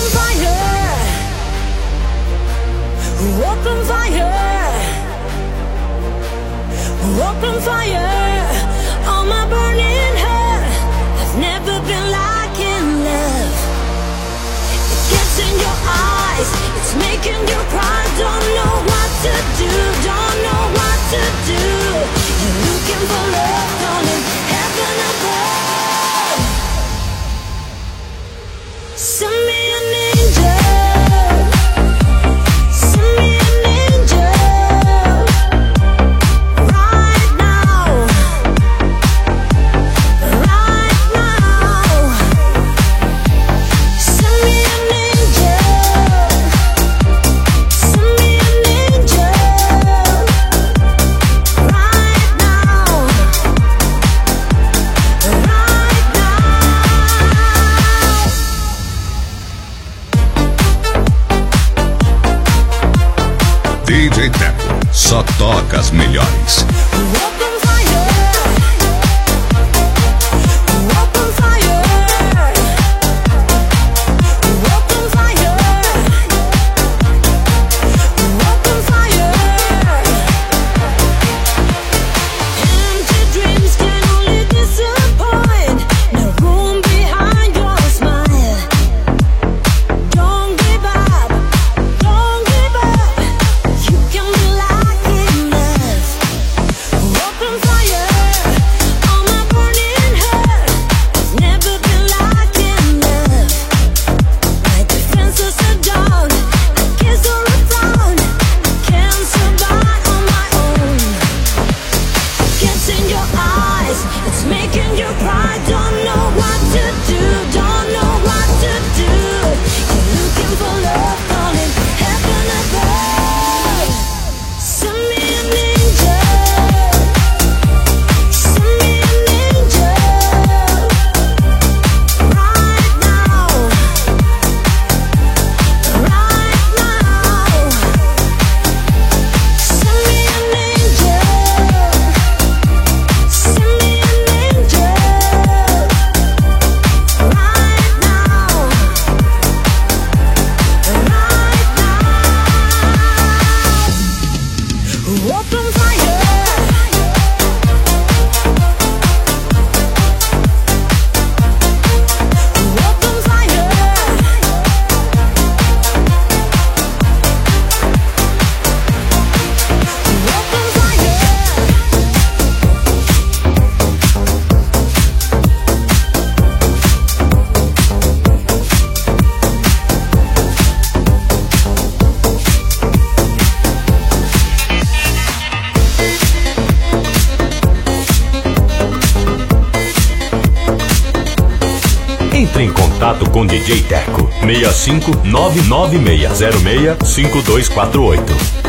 Open fire on my burning heart. I've never been like in love. It gets in your eyes, it's making you cry. Don't know what to do, don't know what to do. You're looking for love, darling, heaven above. Send me an angel. DJ Teco só toca as melhores. Entre em contato com DJ Teco 65 99606 5248.